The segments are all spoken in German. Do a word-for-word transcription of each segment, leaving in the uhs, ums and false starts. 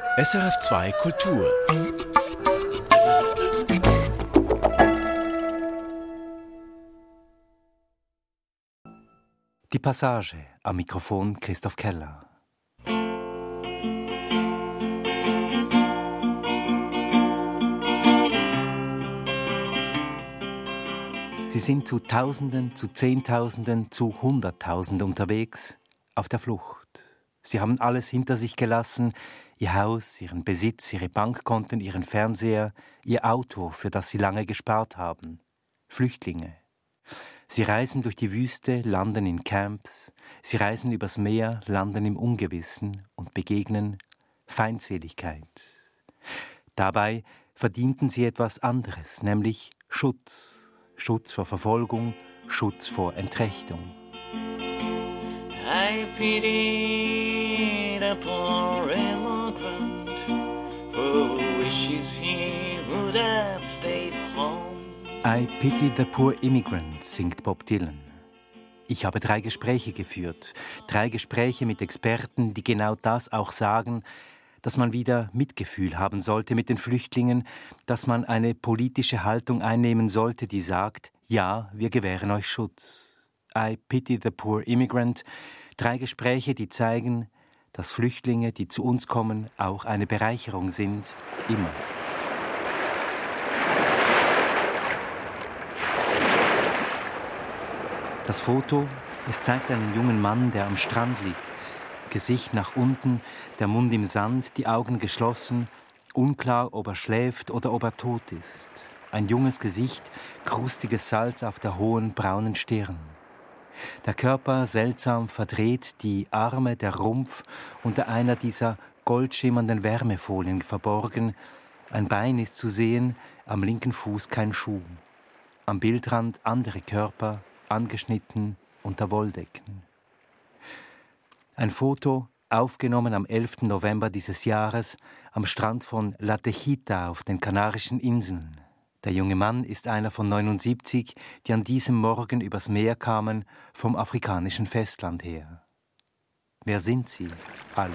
S R F zwei Kultur. Die Passage, am Mikrofon Christoph Keller. Sie sind zu Tausenden, zu Zehntausenden, zu Hunderttausenden unterwegs, auf der Flucht. Sie haben alles hinter sich gelassen, ihr Haus, ihren Besitz, ihre Bankkonten, ihren Fernseher, ihr Auto, für das sie lange gespart haben. Flüchtlinge. Sie reisen durch die Wüste, landen in Camps, sie reisen übers Meer, landen im Ungewissen und begegnen Feindseligkeit. Dabei verdienten sie etwas anderes, nämlich Schutz. Schutz vor Verfolgung, Schutz vor Entrechtung. I pity the poor immigrant who wishes he would have stayed home. I pity the poor immigrant, singt Bob Dylan. Ich habe drei Gespräche geführt, drei Gespräche mit Experten, die genau das auch sagen, dass man wieder Mitgefühl haben sollte mit den Flüchtlingen, dass man eine politische Haltung einnehmen sollte, die sagt, ja, wir gewähren euch Schutz. I pity the poor immigrant. Drei Gespräche, die zeigen, dass Flüchtlinge, die zu uns kommen, auch eine Bereicherung sind, immer. Das Foto, es zeigt einen jungen Mann, der am Strand liegt. Gesicht nach unten, der Mund im Sand, die Augen geschlossen, unklar, ob er schläft oder ob er tot ist. Ein junges Gesicht, krustiges Salz auf der hohen, braunen Stirn. Der Körper seltsam verdreht, die Arme, der Rumpf unter einer dieser goldschimmernden Wärmefolien verborgen. Ein Bein ist zu sehen, am linken Fuß kein Schuh. Am Bildrand andere Körper, angeschnitten unter Wolldecken. Ein Foto, aufgenommen am elften November dieses Jahres am Strand von La Tejita auf den Kanarischen Inseln. Der junge Mann ist einer von neunundsiebzig, die an diesem Morgen übers Meer kamen, vom afrikanischen Festland her. Wer sind sie alle?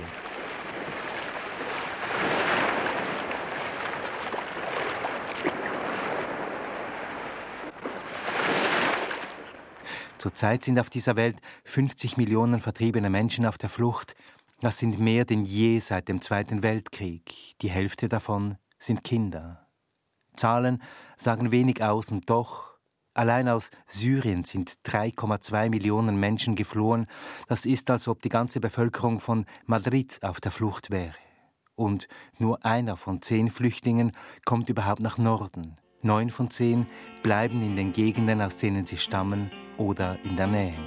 Zurzeit sind auf dieser Welt fünfzig Millionen vertriebene Menschen auf der Flucht. Das sind mehr denn je seit dem Zweiten Weltkrieg. Die Hälfte davon sind Kinder. Zahlen sagen wenig aus und doch, allein aus Syrien sind drei Komma zwei Millionen Menschen geflohen. Das ist, als ob die ganze Bevölkerung von Madrid auf der Flucht wäre. Und nur einer von zehn Flüchtlingen kommt überhaupt nach Norden. Neun von zehn bleiben in den Gegenden, aus denen sie stammen, oder in der Nähe.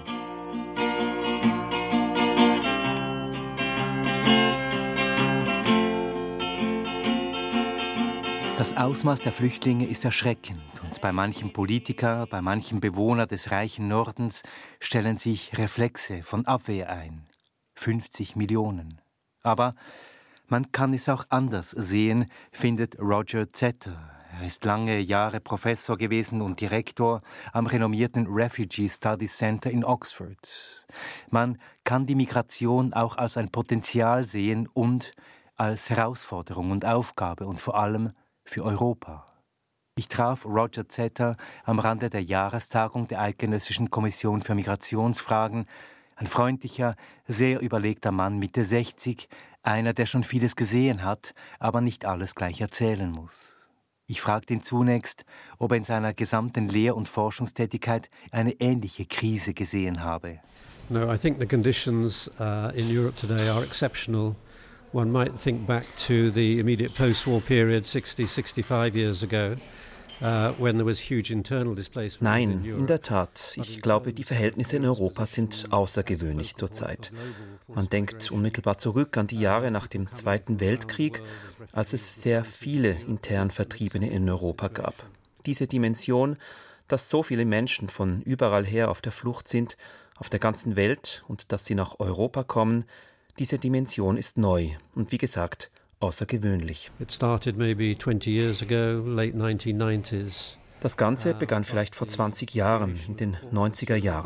Das Ausmaß der Flüchtlinge ist erschreckend und bei manchen Politiker, bei manchen Bewohnern des reichen Nordens stellen sich Reflexe von Abwehr ein. fünfzig Millionen. Aber man kann es auch anders sehen, findet Roger Zetter. Er ist lange Jahre Professor gewesen und Direktor am renommierten Refugee Studies Center in Oxford. Man kann die Migration auch als ein Potenzial sehen und als Herausforderung und Aufgabe und vor allem für Europa. Ich traf Roger Zetter am Rande der Jahrestagung der Eidgenössischen Kommission für Migrationsfragen. Ein freundlicher, sehr überlegter Mann Mitte sechzig, einer, der schon vieles gesehen hat, aber nicht alles gleich erzählen muss. Ich fragte ihn zunächst, ob er in seiner gesamten Lehr- und Forschungstätigkeit eine ähnliche Krise gesehen habe. No, I think the conditions uh, in Europe today are exceptional. One might think back to the immediate post-war period, sixty, sixty-five years ago, uh, when there was huge internal displacement. Nein, in der Tat. Ich glaube, die Verhältnisse in Europa sind außergewöhnlich zurzeit. Man denkt unmittelbar zurück an die Jahre nach dem Zweiten Weltkrieg, als es sehr viele intern Vertriebene in Europa gab. Diese Dimension, dass so viele Menschen von überall her auf der Flucht sind, auf der ganzen Welt und dass sie nach Europa kommen, diese Dimension ist neu und wie gesagt, außergewöhnlich. It started maybe twenty years ago, late nineteen nineties. Das Ganze begann vielleicht vor zwanzig Jahren, in den neunziger Jahren.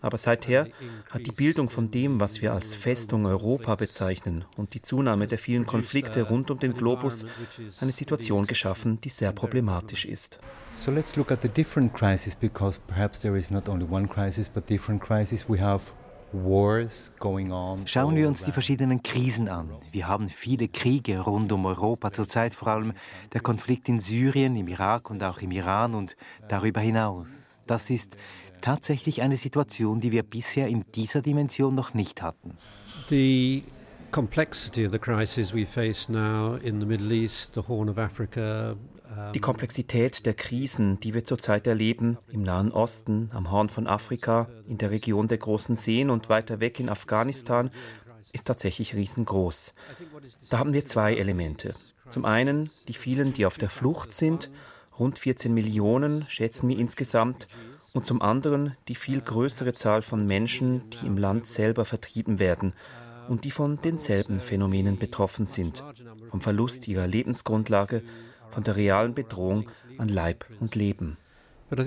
Aber seither hat die Bildung von dem, was wir als Festung Europa bezeichnen, und die Zunahme der vielen Konflikte rund um den Globus eine Situation geschaffen, die sehr problematisch ist. So let's look at the different crises, because perhaps there is not only one crisis, but different crises. We have wars going on. Schauen wir uns die verschiedenen Krisen an. Wir haben viele Kriege rund um Europa zurzeit, vor allem der Konflikt in Syrien, im Irak und auch im Iran und darüber hinaus. Das ist tatsächlich eine Situation, die wir bisher in dieser Dimension noch nicht hatten. The complexity of the crisis we face now in the Middle East, the Horn of Africa. Die Komplexität der Krisen, die wir zurzeit erleben, im Nahen Osten, am Horn von Afrika, in der Region der Großen Seen und weiter weg in Afghanistan, ist tatsächlich riesengroß. Da haben wir zwei Elemente. Zum einen die vielen, die auf der Flucht sind, rund vierzehn Millionen schätzen wir insgesamt, und zum anderen die viel größere Zahl von Menschen, die im Land selber vertrieben werden und die von denselben Phänomenen betroffen sind, vom Verlust ihrer Lebensgrundlage, von der realen Bedrohung an Leib und Leben. Aber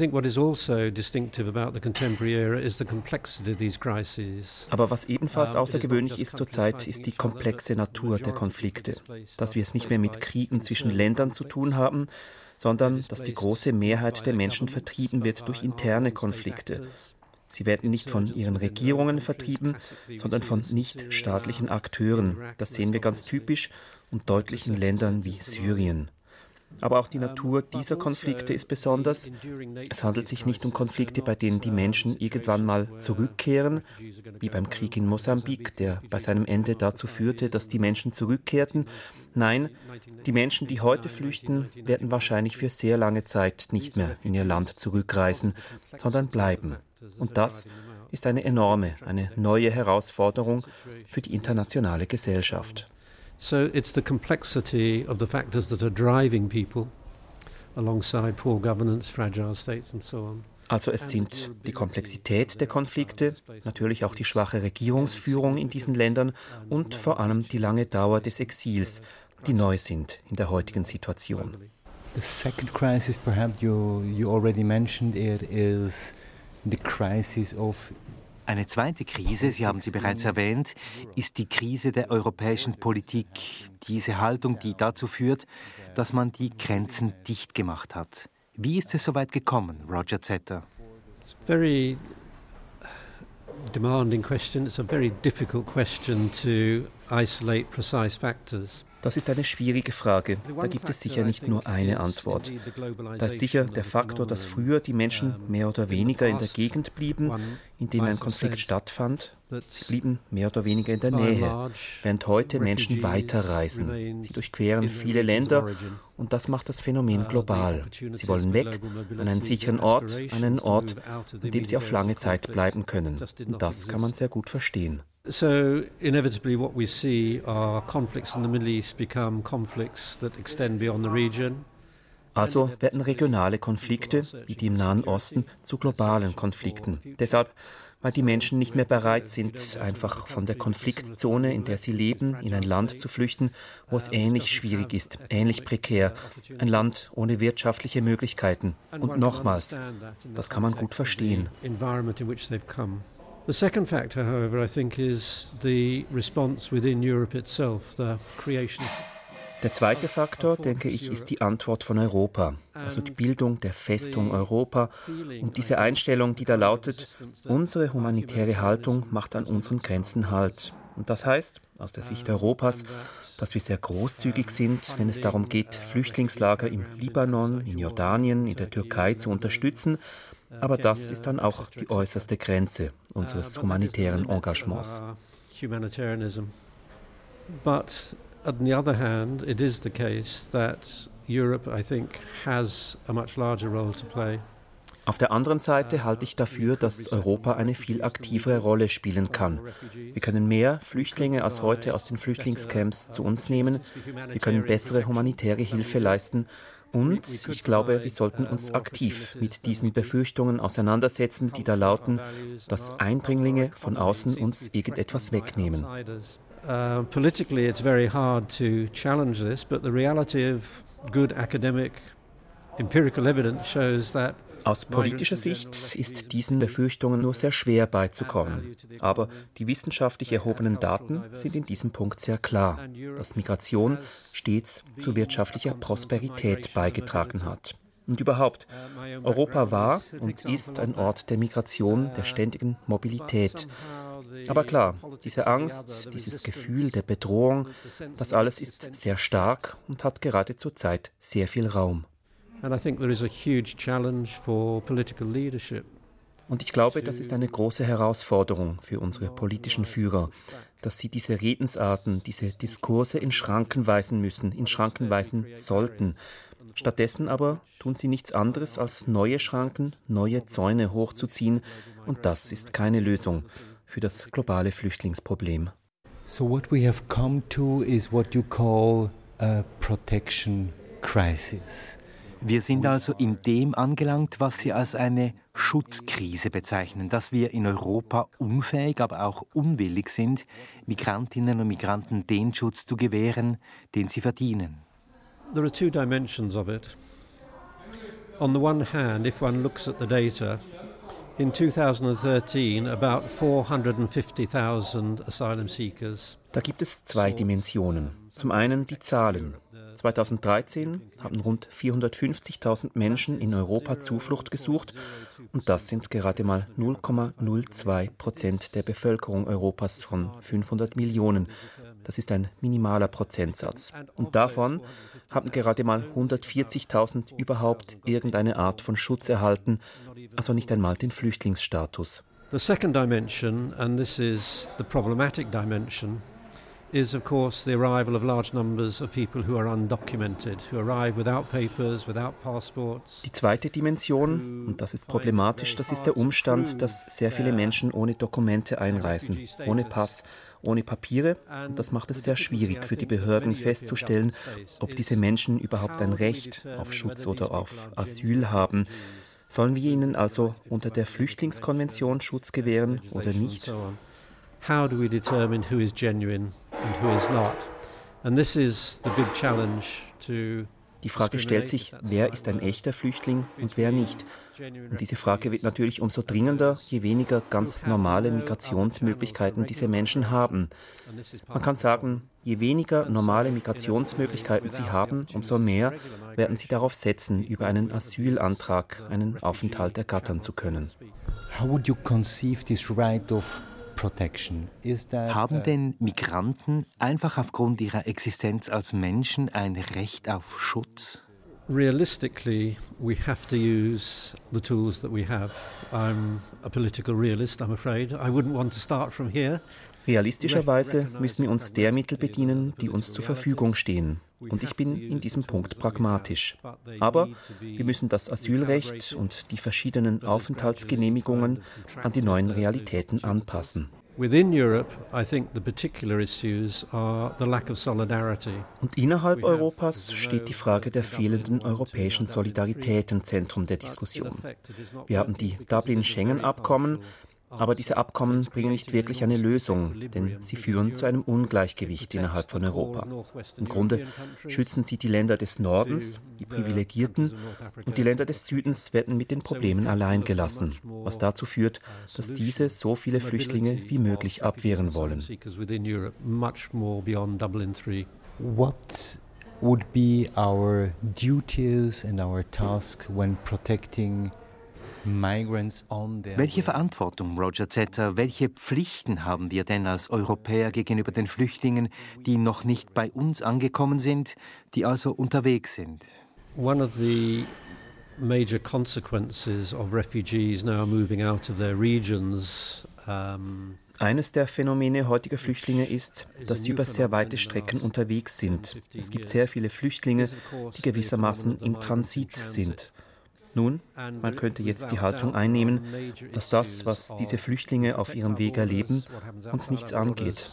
was ebenfalls außergewöhnlich ist zurzeit, ist die komplexe Natur der Konflikte. Dass wir es nicht mehr mit Kriegen zwischen Ländern zu tun haben, sondern dass die große Mehrheit der Menschen vertrieben wird durch interne Konflikte. Sie werden nicht von ihren Regierungen vertrieben, sondern von nichtstaatlichen Akteuren. Das sehen wir ganz typisch und deutlich in Ländern wie Syrien. Aber auch die Natur dieser Konflikte ist besonders. Es handelt sich nicht um Konflikte, bei denen die Menschen irgendwann mal zurückkehren, wie beim Krieg in Mosambik, der bei seinem Ende dazu führte, dass die Menschen zurückkehrten. Nein, die Menschen, die heute flüchten, werden wahrscheinlich für sehr lange Zeit nicht mehr in ihr Land zurückreisen, sondern bleiben. Und das ist eine enorme, eine neue Herausforderung für die internationale Gesellschaft. So it's the complexity of the factors that are driving people alongside poor governance, fragile states and so on. Also es sind die Komplexität der Konflikte, natürlich auch die schwache Regierungsführung in diesen Ländern und vor allem die lange Dauer des Exils, die neu sind in der heutigen Situation. The second crisis, perhaps you you already mentioned it, is the crisis of Eine zweite Krise, Sie haben sie bereits erwähnt, ist die Krise der europäischen Politik. Diese Haltung, die dazu führt, dass man die Grenzen dicht gemacht hat. Wie ist es so weit gekommen, Roger Zetter? Very demanding question. It's a very difficult question to isolate precise factors. Das ist eine schwierige Frage. Da gibt es sicher nicht nur eine Antwort. Da ist sicher der Faktor, dass früher die Menschen mehr oder weniger in der Gegend blieben, in denen ein Konflikt stattfand. Sie blieben mehr oder weniger in der Nähe, während heute Menschen weiterreisen. Sie durchqueren viele Länder und das macht das Phänomen global. Sie wollen weg an einen sicheren Ort, an einen Ort, an dem sie auf lange Zeit bleiben können. Und das kann man sehr gut verstehen. So inevitably what we see are conflicts in the Middle East become conflicts that extend beyond the region. Also werden regionale Konflikte, wie die im Nahen Osten, zu globalen Konflikten. Deshalb, weil die Menschen nicht mehr bereit sind, einfach von der Konfliktzone, in der sie leben, in ein Land zu flüchten, wo es ähnlich schwierig ist, ähnlich prekär. Ein Land ohne wirtschaftliche Möglichkeiten. Und nochmals, das kann man gut verstehen. The second factor, however, I think, is the response within Europe itself, the creation. Der zweite Faktor, denke ich, ist die Antwort von Europa, also die Bildung der Festung Europa und diese Einstellung, die da lautet, unsere humanitäre Haltung macht an unseren Grenzen Halt. Und das heißt, aus der Sicht Europas, dass wir sehr großzügig sind, wenn es darum geht, Flüchtlingslager im Libanon, in Jordanien, in der Türkei zu unterstützen. Aber das ist dann auch die äußerste Grenze unseres humanitären Engagements. But on the other hand, it is the case that Europe, I think, has a much larger role to play. Auf der anderen Seite halte ich dafür, dass Europa eine viel aktivere Rolle spielen kann. Wir können mehr Flüchtlinge als heute aus den Flüchtlingscamps zu uns nehmen. Wir können bessere humanitäre Hilfe leisten. Und ich glaube, wir sollten uns aktiv mit diesen Befürchtungen auseinandersetzen, die da lauten, dass Eindringlinge von außen uns irgendetwas wegnehmen. Uh, politically it's very hard to challenge this, but the reality of good academic empirical evidence shows that Aus politischer Sicht ist diesen Befürchtungen nur sehr schwer beizukommen. Aber die wissenschaftlich erhobenen Daten sind in diesem Punkt sehr klar, dass Migration stets zu wirtschaftlicher Prosperität beigetragen hat. Und überhaupt, Europa war und ist ein Ort der Migration, der ständigen Mobilität. Aber klar, diese Angst, dieses Gefühl der Bedrohung, das alles ist sehr stark und hat gerade zur Zeit sehr viel Raum. And I think there is a huge challenge for political leadership. Und ich glaube, das ist eine große Herausforderung für unsere politischen Führer, dass sie diese Redensarten, diese Diskurse in Schranken weisen müssen, in Schranken weisen sollten. Stattdessen aber tun sie nichts anderes, als neue Schranken, neue Zäune hochzuziehen. Und das ist keine Lösung für das globale Flüchtlingsproblem. So what we have come to is what you call a protection crisis. Wir sind also in dem angelangt, was Sie als eine Schutzkrise bezeichnen, dass wir in Europa unfähig, aber auch unwillig sind, Migrantinnen und Migranten den Schutz zu gewähren, den sie verdienen. There are two dimensions of it. On the one hand, if one looks at the data, in two thousand thirteen about four hundred fifty thousand asylum seekers. Da gibt es zwei Dimensionen. Zum einen die Zahlen. zweitausenddreizehn haben rund vierhundertfünfzigtausend Menschen in Europa Zuflucht gesucht und das sind gerade mal null Komma null zwei Prozent der Bevölkerung Europas von fünfhundert Millionen. Das ist ein minimaler Prozentsatz. Und davon haben gerade mal hundertvierzigtausend überhaupt irgendeine Art von Schutz erhalten, also nicht einmal den Flüchtlingsstatus. The second dimension, and this is the problematic dimension, is of course the arrival of large numbers of people who are undocumented, who arrive without papers, without passports. Die zweite Dimension, und das ist problematisch, das ist der Umstand, dass sehr viele Menschen ohne Dokumente einreisen, ohne Pass, ohne Papiere. Und das macht es sehr schwierig für die Behörden festzustellen, ob diese Menschen überhaupt ein Recht auf Schutz oder auf Asyl haben. Sollen wir ihnen also unter der Flüchtlingskonvention Schutz gewähren oder nicht? How do we determine who is genuine and who is not? And this is the big challenge to Die Frage stellt sich, wer ist ein echter Flüchtling und wer nicht? Und diese Frage wird natürlich umso dringender, je weniger ganz normale Migrationsmöglichkeiten diese Menschen haben. Man kann sagen, je weniger normale Migrationsmöglichkeiten sie haben, umso mehr werden sie darauf setzen, über einen Asylantrag einen Aufenthalt ergattern zu können. How would you conceive this right of Haben denn Migranten einfach aufgrund ihrer Existenz als Menschen ein Recht auf Schutz? Realistically, we have to use the tools that we have. I'm a political realist, I'm afraid. I wouldn't want to start from here. Realistischerweise müssen wir uns der Mittel bedienen, die uns zur Verfügung stehen. Und ich bin in diesem Punkt pragmatisch. Aber wir müssen das Asylrecht und die verschiedenen Aufenthaltsgenehmigungen an die neuen Realitäten anpassen. Within Europe, I think the particular issues are the lack of solidarity. Und innerhalb Europas steht die Frage der fehlenden europäischen Solidarität im Zentrum der Diskussion. Wir haben die Dublin-Schengen-Abkommen, aber diese Abkommen bringen nicht wirklich eine Lösung, denn sie führen zu einem Ungleichgewicht innerhalb von Europa. Im Grunde schützen sie die Länder des Nordens, die Privilegierten, und die Länder des Südens werden mit den Problemen allein gelassen, was dazu führt, dass diese so viele Flüchtlinge wie möglich abwehren wollen. What would be our duties and our task when protecting Welche Verantwortung, Roger Zetter, welche Pflichten haben wir denn als Europäer gegenüber den Flüchtlingen, die noch nicht bei uns angekommen sind, die also unterwegs sind? One of the major consequences of refugees now moving out of their regions um Eines der Phänomene heutiger Flüchtlinge ist, dass sie über sehr weite Strecken unterwegs sind. Es gibt sehr viele Flüchtlinge, die gewissermaßen im Transit sind. Nun, man könnte jetzt die Haltung einnehmen, dass das, was diese Flüchtlinge auf ihrem Weg erleben, uns nichts angeht.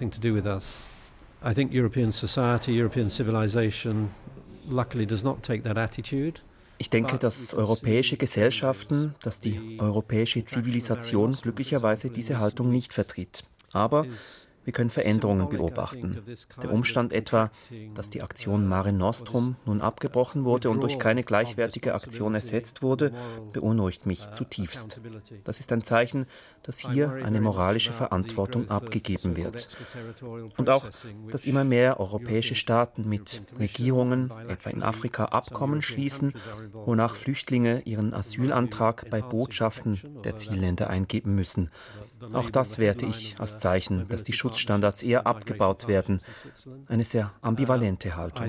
I think European society, European civilization luckily does not take that attitude. Ich denke, dass europäische Gesellschaften, dass die europäische Zivilisation glücklicherweise diese Haltung nicht vertritt. Aber Wir können Veränderungen beobachten. Der Umstand etwa, dass die Aktion Mare Nostrum nun abgebrochen wurde und durch keine gleichwertige Aktion ersetzt wurde, beunruhigt mich zutiefst. Das ist ein Zeichen, dass hier eine moralische Verantwortung abgegeben wird. Und auch, dass immer mehr europäische Staaten mit Regierungen, etwa in Afrika, Abkommen schließen, wonach Flüchtlinge ihren Asylantrag bei Botschaften der Zielländer eingeben müssen. Auch das werte ich als Zeichen, dass die Schutzstandards eher abgebaut werden. Eine sehr ambivalente Haltung.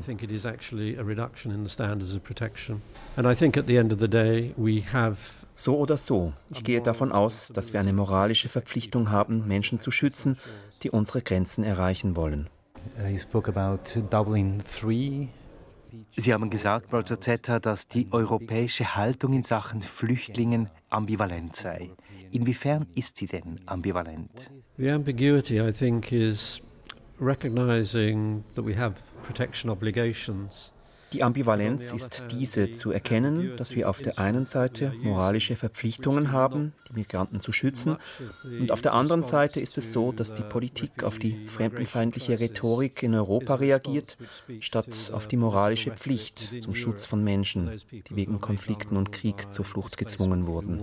So oder so, ich gehe davon aus, dass wir eine moralische Verpflichtung haben, Menschen zu schützen, die unsere Grenzen erreichen wollen. You spoke about Dublin three. Sie haben gesagt, Roger Zetter, dass die europäische Haltung in Sachen Flüchtlingen ambivalent sei. Inwiefern ist sie denn ambivalent? The ambiguity, I think, is recognizing that we have protection obligations. Die Ambivalenz ist diese, zu erkennen, dass wir auf der einen Seite moralische Verpflichtungen haben, die Migranten zu schützen, und auf der anderen Seite ist es so, dass die Politik auf die fremdenfeindliche Rhetorik in Europa reagiert, statt auf die moralische Pflicht zum Schutz von Menschen, die wegen Konflikten und Krieg zur Flucht gezwungen wurden.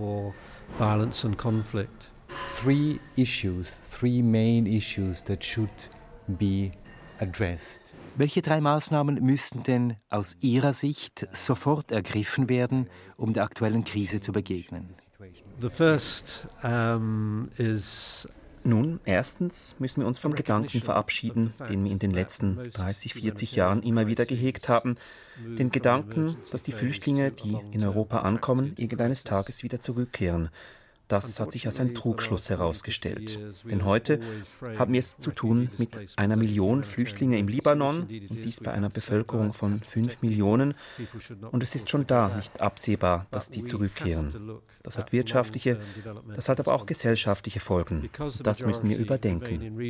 Three issues, three main issues that should be addressed. Welche drei Maßnahmen müssten denn aus Ihrer Sicht sofort ergriffen werden, um der aktuellen Krise zu begegnen? The first, um, is Nun, erstens müssen wir uns vom Gedanken verabschieden, den wir in den letzten dreißig, vierzig Jahren immer wieder gehegt haben. Den Gedanken, dass die Flüchtlinge, die in Europa ankommen, irgendeines Tages wieder zurückkehren. Das hat sich als ein Trugschluss herausgestellt. Denn heute haben wir es zu tun mit einer Million Flüchtlinge im Libanon und dies bei einer Bevölkerung von fünf Millionen. Und es ist schon da nicht absehbar, dass die zurückkehren. Das hat wirtschaftliche, das hat aber auch gesellschaftliche Folgen. Das müssen wir überdenken.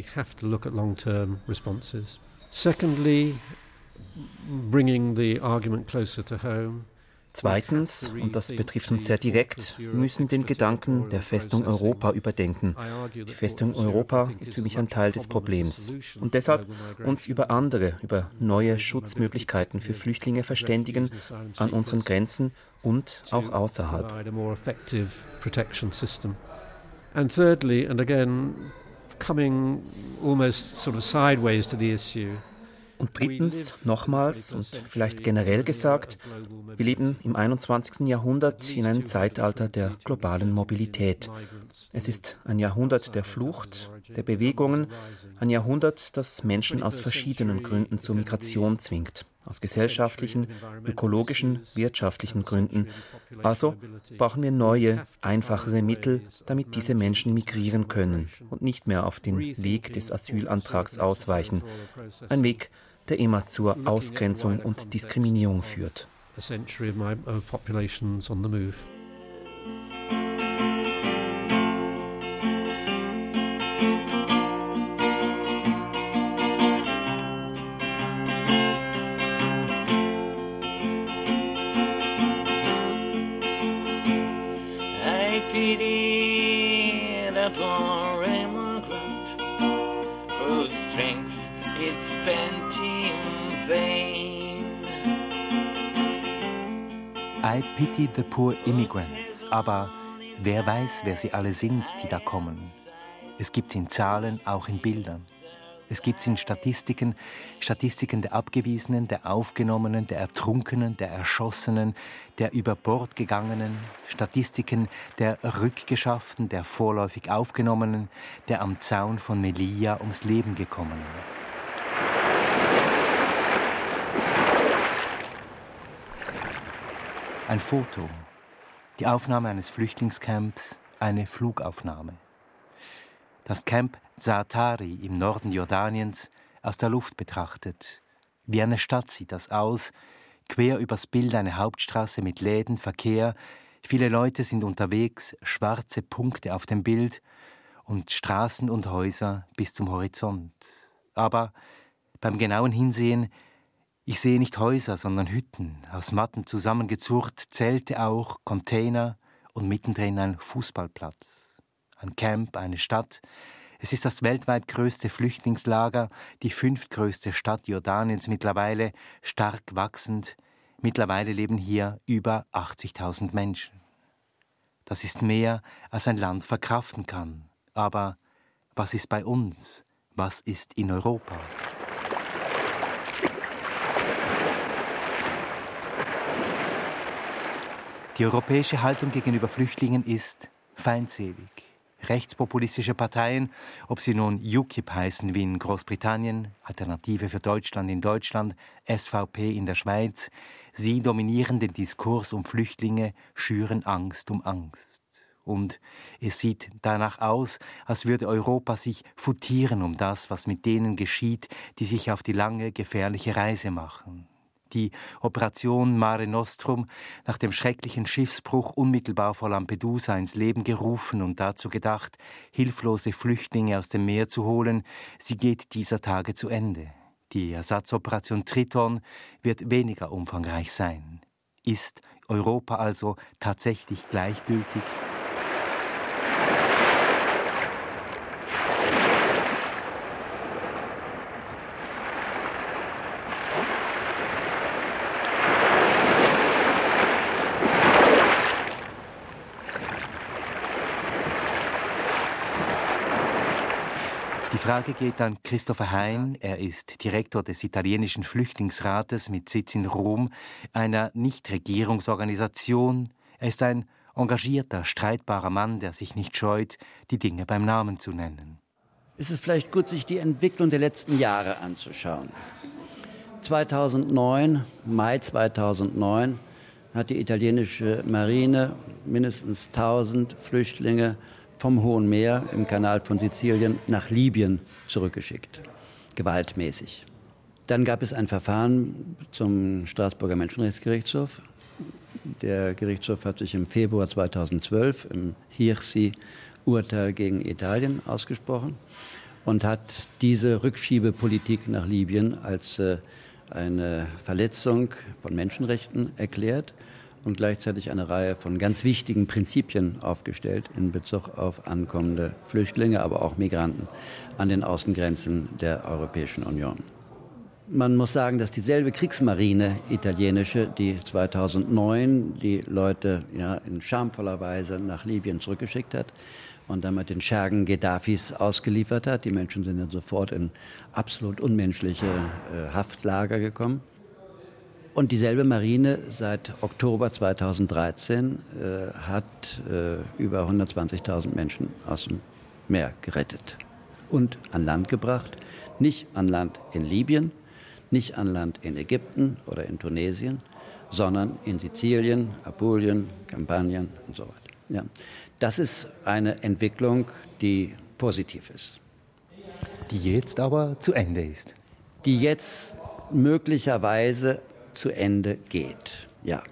Secondly, bringing the argument closer to home. Zweitens, und das betrifft uns sehr direkt, wir müssen den Gedanken der Festung Europa überdenken. Die Festung Europa ist für mich ein Teil des Problems. Und deshalb uns über andere, über neue Schutzmöglichkeiten für Flüchtlinge verständigen, an unseren Grenzen und auch außerhalb. And thirdly, and again, coming almost sort of sideways to the issue. Und drittens, nochmals und vielleicht generell gesagt, wir leben im einundzwanzigsten Jahrhundert in einem Zeitalter der globalen Mobilität. Es ist ein Jahrhundert der Flucht, der Bewegungen, ein Jahrhundert, das Menschen aus verschiedenen Gründen zur Migration zwingt. Aus gesellschaftlichen, ökologischen, wirtschaftlichen Gründen. Also brauchen wir neue, einfachere Mittel, damit diese Menschen migrieren können und nicht mehr auf den Weg des Asylantrags ausweichen. Ein Weg, der immer zur Ausgrenzung und Diskriminierung führt. I pity the poor immigrant whose strength is spent in vain. I pity the poor immigrants. Aber wer weiß, wer sie alle sind, die da kommen? Es gibt in Zahlen, auch in Bildern. Es gibt in Statistiken, Statistiken der Abgewiesenen, der Aufgenommenen, der Ertrunkenen, der Erschossenen, der über Bord gegangenen, Statistiken der Rückgeschafften, der vorläufig Aufgenommenen, der am Zaun von Melilla ums Leben gekommenen. Ein Foto, die Aufnahme eines Flüchtlingscamps, eine Flugaufnahme. Das Camp Zaatari im Norden Jordaniens aus der Luft betrachtet. Wie eine Stadt sieht das aus. Quer übers Bild eine Hauptstraße mit Läden, Verkehr. Viele Leute sind unterwegs, schwarze Punkte auf dem Bild und Straßen und Häuser bis zum Horizont. Aber beim genauen Hinsehen, ich sehe nicht Häuser, sondern Hütten, aus Matten zusammengezurrt, Zelte auch, Container und mittendrin ein Fußballplatz. Ein Camp, eine Stadt, Es ist das weltweit größte Flüchtlingslager, die fünftgrößte Stadt Jordaniens mittlerweile, stark wachsend. Mittlerweile leben hier über achtzigtausend Menschen. Das ist mehr, als ein Land verkraften kann. Aber was ist bei uns? Was ist in Europa? Die europäische Haltung gegenüber Flüchtlingen ist feindselig. Rechtspopulistische Parteien, ob sie nun U K I P heißen wie in Großbritannien, Alternative für Deutschland in Deutschland, S V P in der Schweiz, sie dominieren den Diskurs um Flüchtlinge, schüren Angst um Angst. Und es sieht danach aus, als würde Europa sich futieren um das, was mit denen geschieht, die sich auf die lange, gefährliche Reise machen. Die Operation Mare Nostrum, nach dem schrecklichen Schiffsbruch unmittelbar vor Lampedusa ins Leben gerufen und dazu gedacht, hilflose Flüchtlinge aus dem Meer zu holen, sie geht dieser Tage zu Ende. Die Ersatzoperation Triton wird weniger umfangreich sein. Ist Europa also tatsächlich gleichgültig? Die Frage geht an Christopher Hein. Er ist Direktor des italienischen Flüchtlingsrates mit Sitz in Rom, einer Nichtregierungsorganisation. Er ist ein engagierter, streitbarer Mann, der sich nicht scheut, die Dinge beim Namen zu nennen. Es ist vielleicht gut, sich die Entwicklung der letzten Jahre anzuschauen. zweitausendneun, Mai zweitausendneun, hat die italienische Marine mindestens tausend Flüchtlinge vom Hohen Meer im Kanal von Sizilien nach Libyen zurückgeschickt, gewaltmäßig. Dann gab es ein Verfahren zum Straßburger Menschenrechtsgerichtshof. Der Gerichtshof hat sich im Februar zweitausendzwölf im Hirsi-Urteil gegen Italien ausgesprochen und hat diese Rückschiebepolitik nach Libyen als äh, eine Verletzung von Menschenrechten erklärt und gleichzeitig eine Reihe von ganz wichtigen Prinzipien aufgestellt in Bezug auf ankommende Flüchtlinge, aber auch Migranten an den Außengrenzen der Europäischen Union. Man muss sagen, dass dieselbe Kriegsmarine italienische, die zweitausendneun die Leute ja, in schamvoller Weise nach Libyen zurückgeschickt hat und damit den Schergen Gaddafis ausgeliefert hat. Die Menschen sind dann sofort in absolut unmenschliche äh, Haftlager gekommen. Und dieselbe Marine seit Oktober zweitausenddreizehn äh, hat äh, über hundertzwanzigtausend Menschen aus dem Meer gerettet und an Land gebracht. Nicht an Land in Libyen, nicht an Land in Ägypten oder in Tunesien, sondern in Sizilien, Apulien, Kampanien und so weiter. Ja. Das ist eine Entwicklung, die positiv ist. Die jetzt aber zu Ende ist. Die jetzt möglicherweise zu Ende geht. Ja.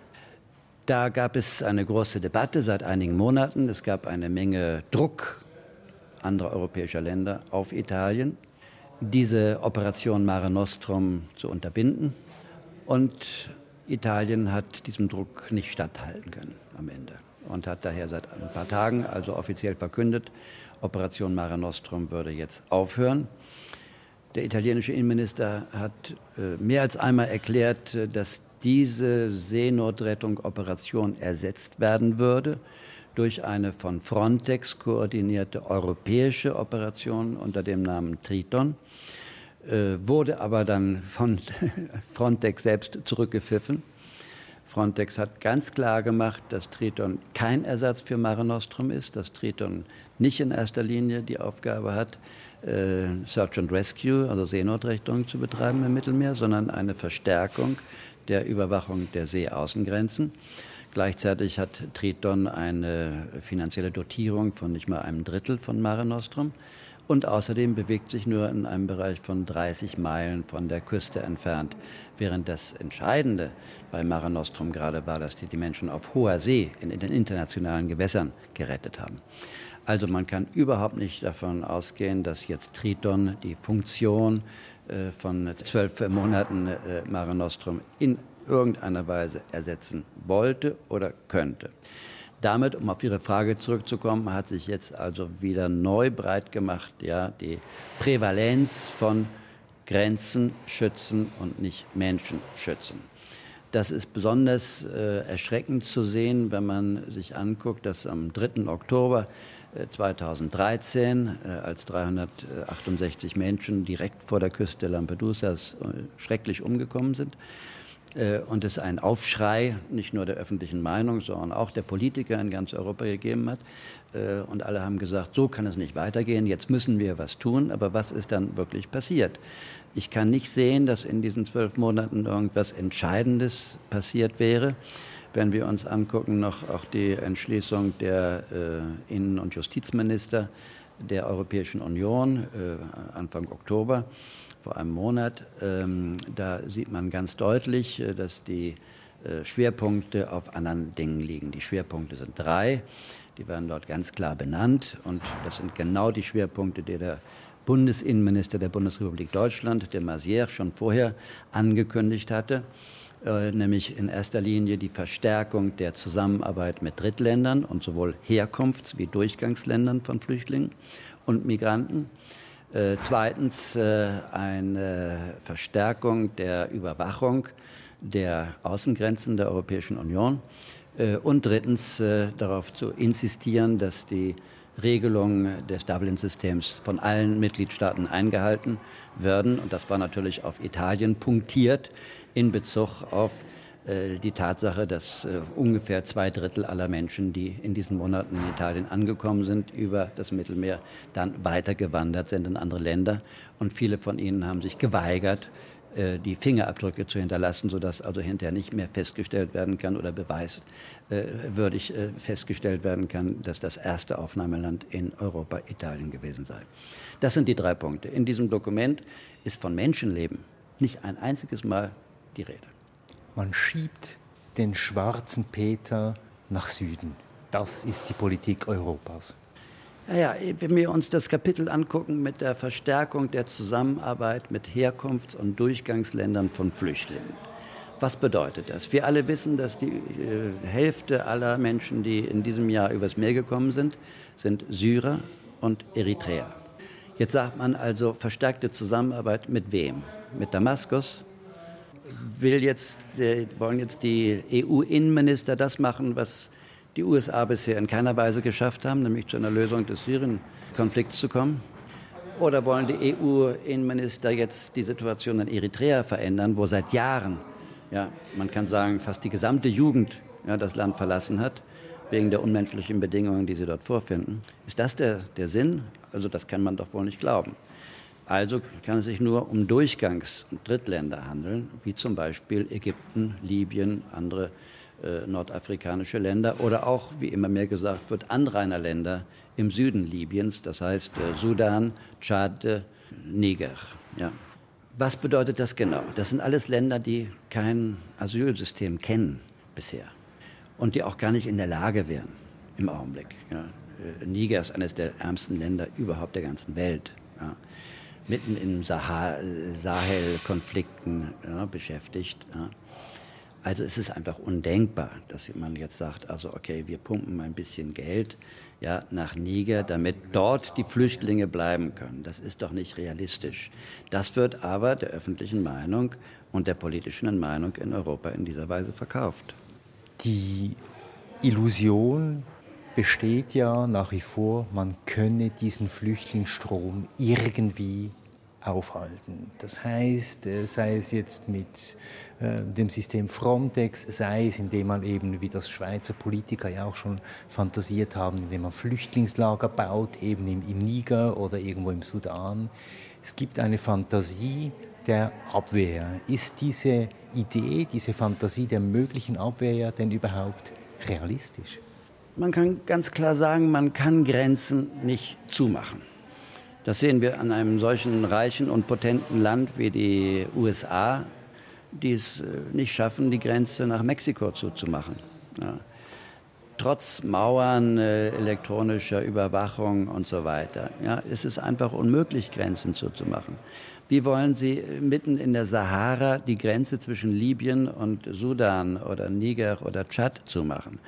Da gab es eine große Debatte seit einigen Monaten. Es gab eine Menge Druck anderer europäischer Länder auf Italien, diese Operation Mare Nostrum zu unterbinden. Und Italien hat diesem Druck nicht standhalten können am Ende und hat daher seit ein paar Tagen also offiziell verkündet, Operation Mare Nostrum würde jetzt aufhören. Der italienische Innenminister hat äh, mehr als einmal erklärt, äh, dass diese Seenotrettung-Operation ersetzt werden würde durch eine von Frontex koordinierte europäische Operation unter dem Namen Triton, äh, wurde aber dann von Frontex selbst zurückgepfiffen. Frontex hat ganz klar gemacht, dass Triton kein Ersatz für Mare Nostrum ist, dass Triton nicht in erster Linie die Aufgabe hat, äh, Search and Rescue, also Seenotrettung zu betreiben im Mittelmeer, sondern eine Verstärkung der Überwachung der Seeaußengrenzen. Gleichzeitig hat Triton eine finanzielle Dotierung von nicht mal einem Drittel von Mare Nostrum und außerdem bewegt sich nur in einem Bereich von dreißig Meilen von der Küste entfernt, während das Entscheidende bei Mare Nostrum gerade war, dass die, die Menschen auf hoher See in, in den internationalen Gewässern gerettet haben. Also man kann überhaupt nicht davon ausgehen, dass jetzt Triton die Funktion äh, von zwölf Monaten äh, Mare Nostrum in irgendeiner Weise ersetzen wollte oder könnte. Damit, um auf Ihre Frage zurückzukommen, hat sich jetzt also wieder neu breit gemacht, ja, die Prävalenz von Grenzen schützen und nicht Menschen schützen. Das ist besonders äh, erschreckend zu sehen, wenn man sich anguckt, dass am dritten Oktober zweitausenddreizehn, äh, als dreihundertachtundsechzig Menschen direkt vor der Küste Lampedusas äh, schrecklich umgekommen sind, äh, und es einen Aufschrei nicht nur der öffentlichen Meinung, sondern auch der Politiker in ganz Europa gegeben hat. Äh, und alle haben gesagt, so kann es nicht weitergehen, jetzt müssen wir was tun. Aber was ist dann wirklich passiert? Ich kann nicht sehen, dass in diesen zwölf Monaten irgendwas Entscheidendes passiert wäre. Wenn wir uns angucken, noch auch die Entschließung der äh, Innen- und Justizminister der Europäischen Union äh, Anfang Oktober, vor einem Monat, ähm, da sieht man ganz deutlich, äh, dass die äh, Schwerpunkte auf anderen Dingen liegen. Die Schwerpunkte sind drei, die werden dort ganz klar benannt und das sind genau die Schwerpunkte, die der Bundesinnenminister der Bundesrepublik Deutschland, der Maizière, schon vorher angekündigt hatte. Äh, nämlich in erster Linie die Verstärkung der Zusammenarbeit mit Drittländern und sowohl Herkunfts- wie Durchgangsländern von Flüchtlingen und Migranten. Äh, zweitens äh, eine Verstärkung der Überwachung der Außengrenzen der Europäischen Union. Äh, und drittens äh, darauf zu insistieren, dass die Regelungen des Dublin-Systems von allen Mitgliedstaaten eingehalten werden. Und das war natürlich auf Italien punktiert, in Bezug auf äh, die Tatsache, dass äh, ungefähr zwei Drittel aller Menschen, die in diesen Monaten in Italien angekommen sind, über das Mittelmeer dann weitergewandert sind in andere Länder. Und viele von ihnen haben sich geweigert, äh, die Fingerabdrücke zu hinterlassen, sodass also hinterher nicht mehr festgestellt werden kann oder beweiswürdig äh, festgestellt werden kann, dass das erste Aufnahmeland in Europa Italien gewesen sei. Das sind die drei Punkte. In diesem Dokument ist von Menschenleben nicht ein einziges Mal die Rede. Man schiebt den schwarzen Peter nach Süden. Das ist die Politik Europas. Ja, ja, wenn wir uns das Kapitel angucken mit der Verstärkung der Zusammenarbeit mit Herkunfts- und Durchgangsländern von Flüchtlingen. Was bedeutet das? Wir alle wissen, dass die äh, Hälfte aller Menschen, die in diesem Jahr übers Meer gekommen sind, sind Syrer und Eritreer. Jetzt sagt man also verstärkte Zusammenarbeit mit wem? Mit Damaskus? Will jetzt, äh, wollen jetzt die E U-Innenminister das machen, was die U S A bisher in keiner Weise geschafft haben, nämlich zu einer Lösung des Syrien-Konflikts zu kommen? Oder wollen die E U-Innenminister jetzt die Situation in Eritrea verändern, wo seit Jahren, ja, man kann sagen, fast die gesamte Jugend ja, das Land verlassen hat, wegen der unmenschlichen Bedingungen, die sie dort vorfinden? Ist das der, der Sinn? Also das kann man doch wohl nicht glauben. Also kann es sich nur um Durchgangs- und Drittländer handeln, wie zum Beispiel Ägypten, Libyen, andere äh, nordafrikanische Länder oder auch, wie immer mehr gesagt wird, Anrainerländer im Süden Libyens, das heißt äh, Sudan, Tschad, äh, Niger. Ja. Was bedeutet das genau? Das sind alles Länder, die kein Asylsystem kennen bisher und die auch gar nicht in der Lage wären im Augenblick. Ja. Äh, Niger ist eines der ärmsten Länder überhaupt der ganzen Welt. Ja. Mitten in Sahel-Konflikten ja, beschäftigt. Ja. Also es ist einfach undenkbar, dass man jetzt sagt, also okay, wir pumpen ein bisschen Geld ja, nach Niger, damit dort die Flüchtlinge bleiben können. Das ist doch nicht realistisch. Das wird aber der öffentlichen Meinung und der politischen Meinung in Europa in dieser Weise verkauft. Die Illusion besteht ja nach wie vor, man könne diesen Flüchtlingsstrom irgendwie aufhalten. Das heißt, sei es jetzt mit äh, dem System Frontex, sei es, indem man eben, wie das Schweizer Politiker ja auch schon fantasiert haben, indem man Flüchtlingslager baut, eben im, im Niger oder irgendwo im Sudan. Es gibt eine Fantasie der Abwehr. Ist diese Idee, diese Fantasie der möglichen Abwehr denn überhaupt realistisch? Man kann ganz klar sagen, man kann Grenzen nicht zumachen. Das sehen wir an einem solchen reichen und potenten Land wie die U S A, die es nicht schaffen, die Grenze nach Mexiko zuzumachen. Ja. Trotz Mauern, äh, elektronischer Überwachung und so weiter, ja, ist es einfach unmöglich, Grenzen zuzumachen. Wie wollen Sie mitten in der Sahara die Grenze zwischen Libyen und Sudan oder Niger oder Tschad zumachen?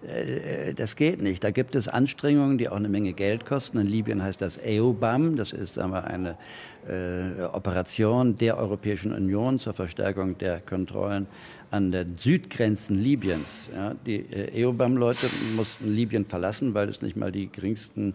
Das geht nicht. Da gibt es Anstrengungen, die auch eine Menge Geld kosten. In Libyen heißt das EUBAM, das ist sagen wir, eine äh, Operation der Europäischen Union zur Verstärkung der Kontrollen an den Südgrenzen Libyens. Ja, die äh, EUBAM-Leute mussten Libyen verlassen, weil es nicht mal die geringsten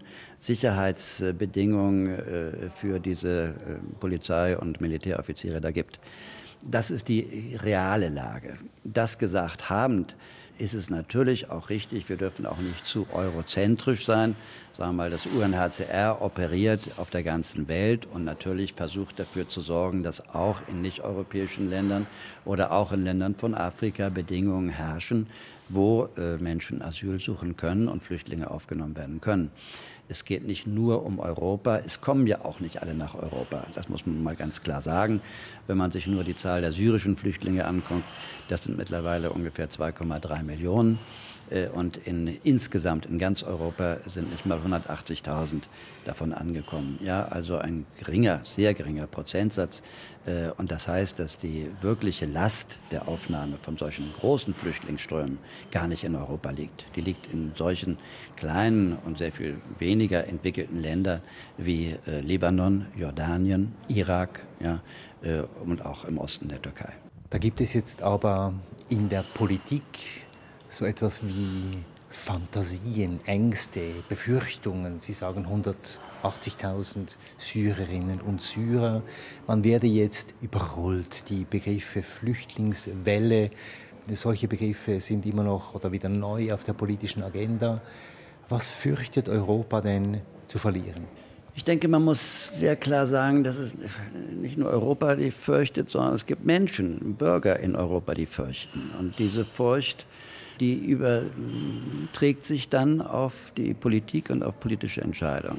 Sicherheitsbedingungen äh, für diese äh, Polizei- und Militäroffiziere da gibt. Das ist die reale Lage. Das gesagt habend, ist es natürlich auch richtig, wir dürfen auch nicht zu eurozentrisch sein. Sagen wir mal, das U N H C R operiert auf der ganzen Welt und natürlich versucht dafür zu sorgen, dass auch in nicht-europäischen Ländern oder auch in Ländern von Afrika Bedingungen herrschen, wo äh, Menschen Asyl suchen können und Flüchtlinge aufgenommen werden können. Es geht nicht nur um Europa, es kommen ja auch nicht alle nach Europa. Das muss man mal ganz klar sagen. Wenn man sich nur die Zahl der syrischen Flüchtlinge anguckt, das sind mittlerweile ungefähr zwei Komma drei Millionen. Und in, insgesamt in ganz Europa sind nicht mal hundertachtzigtausend davon angekommen. Ja, also ein geringer, sehr geringer Prozentsatz. Und das heißt, dass die wirkliche Last der Aufnahme von solchen großen Flüchtlingsströmen gar nicht in Europa liegt. Die liegt in solchen kleinen und sehr viel weniger entwickelten Ländern wie äh, Libanon, Jordanien, Irak, ja, äh, und auch im Osten der Türkei. Da gibt es jetzt aber in der Politik so etwas wie Fantasien, Ängste, Befürchtungen. Sie sagen hundertachtzigtausend Syrerinnen und Syrer. Man werde jetzt überrollt. Die Begriffe Flüchtlingswelle, solche Begriffe sind immer noch oder wieder neu auf der politischen Agenda. Was fürchtet Europa denn zu verlieren? Ich denke, man muss sehr klar sagen, dass es nicht nur Europa, die fürchtet, sondern es gibt Menschen, Bürger in Europa, die fürchten. Und diese Furcht, die überträgt sich dann auf die Politik und auf politische Entscheidungen.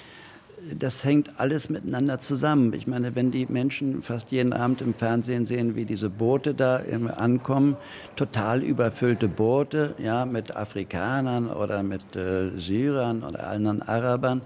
Das hängt alles miteinander zusammen. Ich meine, wenn die Menschen fast jeden Abend im Fernsehen sehen, wie diese Boote da ankommen, total überfüllte Boote, ja, mit Afrikanern oder mit äh, Syrern oder anderen Arabern,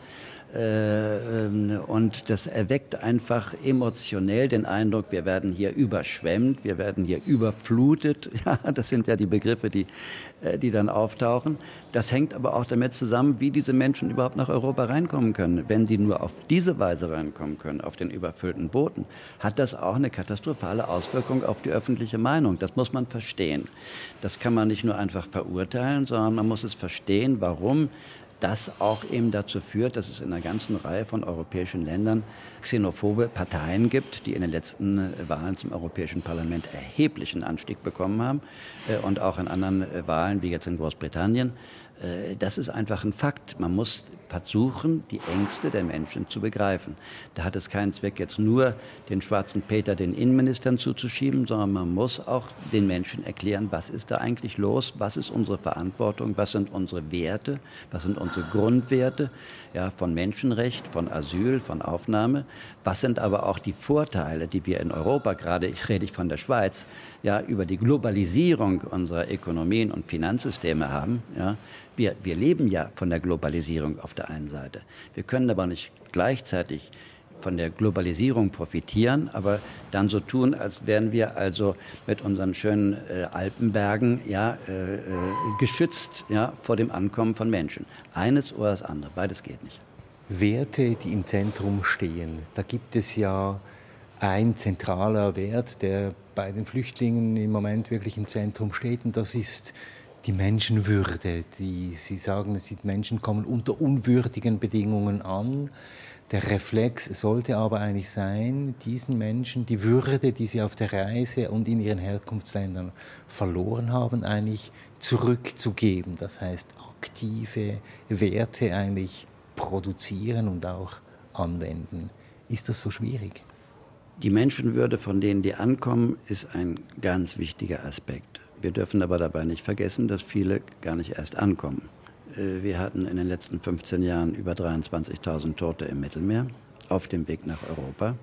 und das erweckt einfach emotionell den Eindruck, wir werden hier überschwemmt, wir werden hier überflutet. Ja, das sind ja die Begriffe, die, die dann auftauchen. Das hängt aber auch damit zusammen, wie diese Menschen überhaupt nach Europa reinkommen können. Wenn die nur auf diese Weise reinkommen können, auf den überfüllten Booten, hat das auch eine katastrophale Auswirkung auf die öffentliche Meinung. Das muss man verstehen. Das kann man nicht nur einfach verurteilen, sondern man muss es verstehen, warum das auch eben dazu führt, dass es in einer ganzen Reihe von europäischen Ländern xenophobe Parteien gibt, die in den letzten Wahlen zum Europäischen Parlament erheblichen Anstieg bekommen haben und auch in anderen Wahlen, wie jetzt in Großbritannien. Das ist einfach ein Fakt. Man muss versuchen, die Ängste der Menschen zu begreifen. Da hat es keinen Zweck, jetzt nur den schwarzen Peter den Innenministern zuzuschieben, sondern man muss auch den Menschen erklären, was ist da eigentlich los, was ist unsere Verantwortung, was sind unsere Werte, was sind unsere Grundwerte, ja, von Menschenrecht, von Asyl, von Aufnahme, was sind aber auch die Vorteile, die wir in Europa, gerade ich rede ich von der Schweiz, ja, über die Globalisierung unserer Ökonomien und Finanzsysteme haben, ja. Wir, wir leben ja von der Globalisierung auf der einen Seite. Wir können aber nicht gleichzeitig von der Globalisierung profitieren, aber dann so tun, als wären wir also mit unseren schönen äh, Alpenbergen ja, äh, äh, geschützt, ja, vor dem Ankommen von Menschen. Eines oder das andere, beides geht nicht. Werte, die im Zentrum stehen. Da gibt es ja ein zentraler Wert, der bei den Flüchtlingen im Moment wirklich im Zentrum steht, und das ist die Menschenwürde. Die, Sie sagen, die Menschen kommen unter unwürdigen Bedingungen an. Der Reflex sollte aber eigentlich sein, diesen Menschen die Würde, die sie auf der Reise und in ihren Herkunftsländern verloren haben, eigentlich zurückzugeben. Das heißt, aktive Werte eigentlich produzieren und auch anwenden. Ist das so schwierig? Die Menschenwürde, von denen die ankommen, ist ein ganz wichtiger Aspekt. Wir dürfen aber dabei nicht vergessen, dass viele gar nicht erst ankommen. Wir hatten in den letzten fünfzehn Jahren über dreiundzwanzigtausend Tote im Mittelmeer auf dem Weg nach Europa.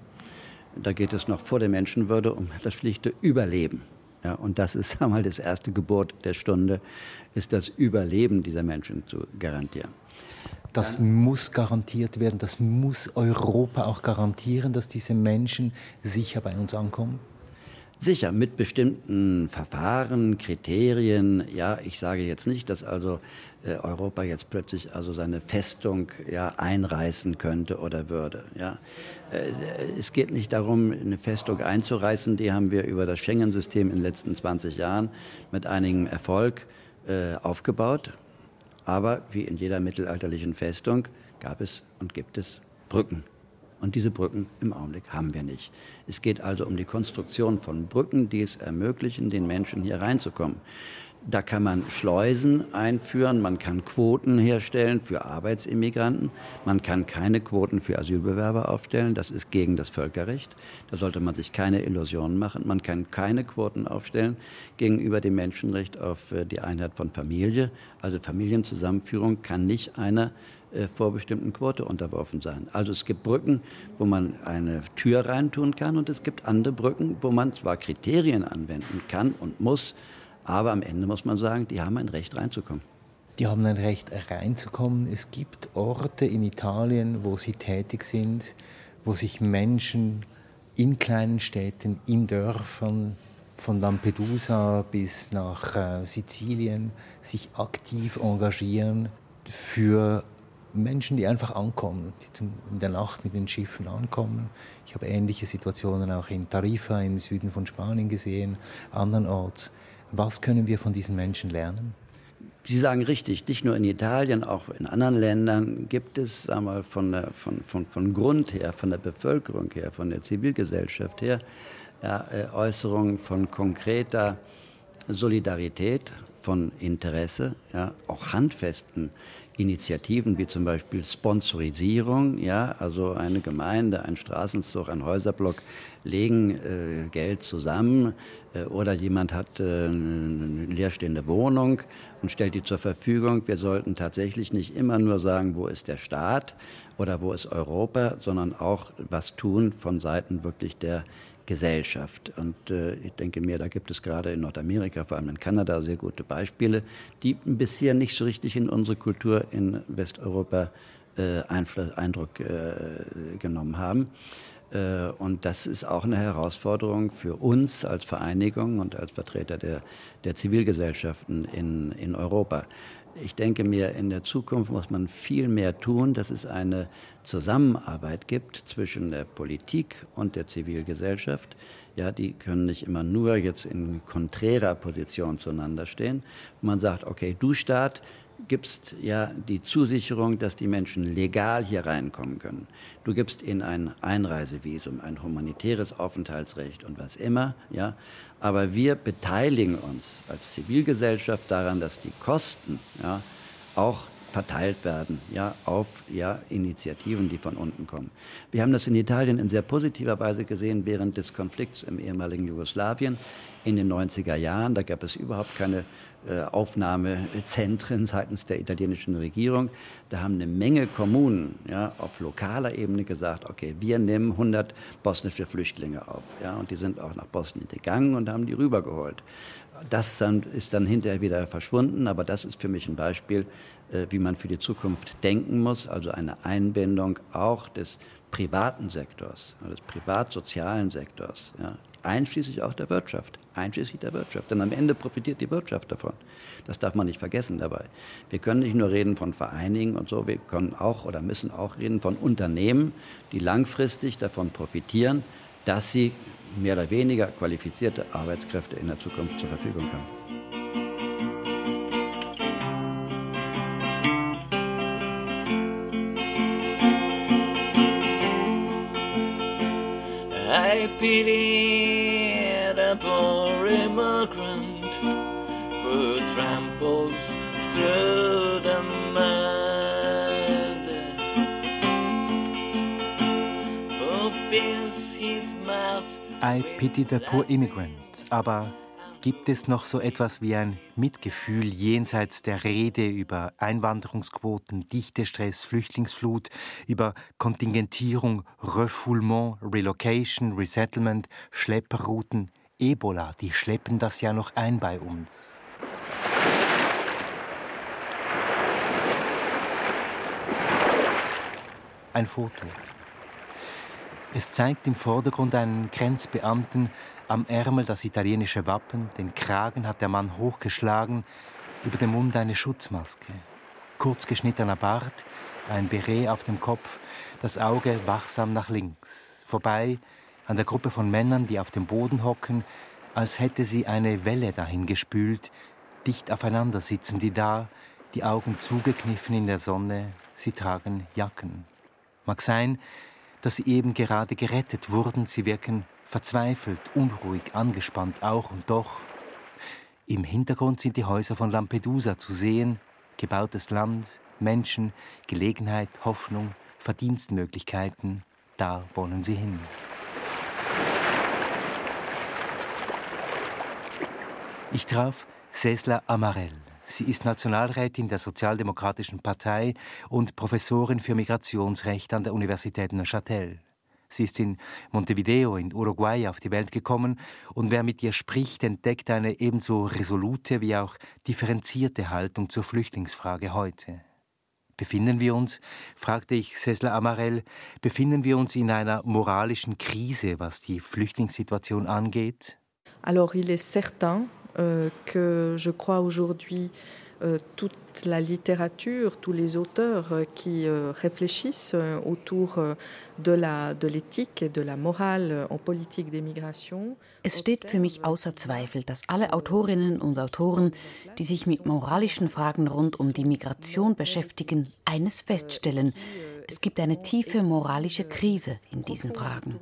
Da geht es noch vor der Menschenwürde um das schlichte Überleben. Ja, und das ist einmal das erste Gebot der Stunde, ist das Überleben dieser Menschen zu garantieren. Das muss garantiert werden, das muss Europa auch garantieren, dass diese Menschen sicher bei uns ankommen? Sicher, mit bestimmten Verfahren, Kriterien. Ja, ich sage jetzt nicht, dass also äh, Europa jetzt plötzlich also seine Festung ja, einreißen könnte oder würde. Ja. Äh, es geht nicht darum, eine Festung einzureißen. Die haben wir über das Schengen-System in den letzten zwanzig Jahren mit einigem Erfolg äh, aufgebaut. Aber wie in jeder mittelalterlichen Festung gab es und gibt es Brücken. Und diese Brücken im Augenblick haben wir nicht. Es geht also um die Konstruktion von Brücken, die es ermöglichen, den Menschen hier reinzukommen. Da kann man Schleusen einführen, man kann Quoten herstellen für Arbeitsimmigranten, man kann keine Quoten für Asylbewerber aufstellen, das ist gegen das Völkerrecht, da sollte man sich keine Illusionen machen. Man kann keine Quoten aufstellen gegenüber dem Menschenrecht auf die Einheit von Familie, also Familienzusammenführung kann nicht einer vor bestimmten Quote unterworfen sein. Also es gibt Brücken, wo man eine Tür reintun kann und es gibt andere Brücken, wo man zwar Kriterien anwenden kann und muss, aber am Ende muss man sagen, die haben ein Recht reinzukommen. Die haben ein Recht reinzukommen. Es gibt Orte in Italien, wo sie tätig sind, wo sich Menschen in kleinen Städten, in Dörfern, von Lampedusa bis nach äh, Sizilien, sich aktiv engagieren für Menschen, die einfach ankommen, die zum, in der Nacht mit den Schiffen ankommen. Ich habe ähnliche Situationen auch in Tarifa im Süden von Spanien gesehen, andernorts. Was können wir von diesen Menschen lernen? Sie sagen richtig, nicht nur in Italien, auch in anderen Ländern gibt es sagen wir, von, der, von, von, von Grund her, von der Bevölkerung her, von der Zivilgesellschaft her, ja, Äußerungen von konkreter Solidarität, von Interesse, ja, auch handfesten Initiativen wie zum Beispiel Sponsorisierung, ja, also eine Gemeinde, ein Straßenzug, ein Häuserblock legen äh, Geld zusammen äh, oder jemand hat äh, eine leerstehende Wohnung und stellt die zur Verfügung. Wir sollten tatsächlich nicht immer nur sagen, wo ist der Staat oder wo ist Europa, sondern auch was tun von Seiten wirklich der Gesellschaft. Und äh, ich denke mir, da gibt es gerade in Nordamerika, vor allem in Kanada, sehr gute Beispiele, die bisher nicht so richtig in unsere Kultur in Westeuropa äh, Einfl- Eindruck äh, genommen haben. Äh, und das ist auch eine Herausforderung für uns als Vereinigung und als Vertreter der, der Zivilgesellschaften in, in Europa. Ich denke mir, in der Zukunft muss man viel mehr tun, dass es eine Zusammenarbeit gibt zwischen der Politik und der Zivilgesellschaft. Ja, die können nicht immer nur jetzt in konträrer Position zueinander stehen. Man sagt, okay, du Staat gibst ja die Zusicherung, dass die Menschen legal hier reinkommen können. Du gibst ihnen ein Einreisevisum, ein humanitäres Aufenthaltsrecht und was immer, ja. Aber wir beteiligen uns als Zivilgesellschaft daran, dass die Kosten, ja, auch verteilt werden, ja, auf ja, Initiativen, die von unten kommen. Wir haben das in Italien in sehr positiver Weise gesehen während des Konflikts im ehemaligen Jugoslawien in den neunziger Jahren. Da gab es überhaupt keine äh, Aufnahmezentren seitens der italienischen Regierung. Da haben eine Menge Kommunen, ja, auf lokaler Ebene gesagt, okay, wir nehmen hundert bosnische Flüchtlinge auf. Ja, und die sind auch nach Bosnien gegangen und haben die rübergeholt. Das dann, ist dann hinterher wieder verschwunden, aber das ist für mich ein Beispiel, äh, wie man für die Zukunft denken muss, also eine Einbindung auch des privaten Sektors, des privat-sozialen Sektors, ja, einschließlich auch der Wirtschaft, einschließlich der Wirtschaft, denn am Ende profitiert die Wirtschaft davon. Das darf man nicht vergessen dabei. Wir können nicht nur reden von Vereinigen und so, wir können auch oder müssen auch reden von Unternehmen, die langfristig davon profitieren, dass sie mehr oder weniger qualifizierte Arbeitskräfte in der Zukunft zur Verfügung haben. I pity the poor immigrant who tramples through the mud, who fills his mouth. I pity the poor immigrant. Aber gibt es noch so etwas wie ein Mitgefühl jenseits der Rede über Einwanderungsquoten, Dichtestress, Flüchtlingsflut, über Kontingentierung, Refoulement, Relocation, Resettlement, Schlepperrouten, Ebola, die schleppen das ja noch ein bei uns. Ein Foto. Es zeigt im Vordergrund einen Grenzbeamten, am Ärmel das italienische Wappen, den Kragen hat der Mann hochgeschlagen, über dem Mund eine Schutzmaske. Kurz geschnittener Bart, ein Beret auf dem Kopf, das Auge wachsam nach links. Vorbei an der Gruppe von Männern, die auf dem Boden hocken, als hätte sie eine Welle dahin gespült. Dicht aufeinander sitzen die da, die Augen zugekniffen in der Sonne, sie tragen Jacken. Mag sein, dass sie eben gerade gerettet wurden, sie wirken verzweifelt, unruhig, angespannt auch und doch. Im Hintergrund sind die Häuser von Lampedusa zu sehen, gebautes Land, Menschen, Gelegenheit, Hoffnung, Verdienstmöglichkeiten, da wollen sie hin. Ich traf Cécile Amarell. Sie ist Nationalrätin der Sozialdemokratischen Partei und Professorin für Migrationsrecht an der Universität Neuchâtel. Sie ist in Montevideo in Uruguay auf die Welt gekommen und wer mit ihr spricht, entdeckt eine ebenso resolute wie auch differenzierte Haltung zur Flüchtlingsfrage heute. Befinden wir uns, fragte ich Cécile Amarell, befinden wir uns in einer moralischen Krise, was die Flüchtlingssituation angeht? Alors il est certain euh, que je crois aujourd'hui euh, toute la littérature, tous les auteurs euh, qui euh, réfléchissent euh, autour euh, de la de l'éthique et de la morale en politique des migrations. Es steht für mich außer Zweifel, dass alle Autorinnen und Autoren, die sich mit moralischen Fragen rund um die Migration beschäftigen, eines feststellen: Es gibt eine tiefe moralische Krise in diesen Fragen.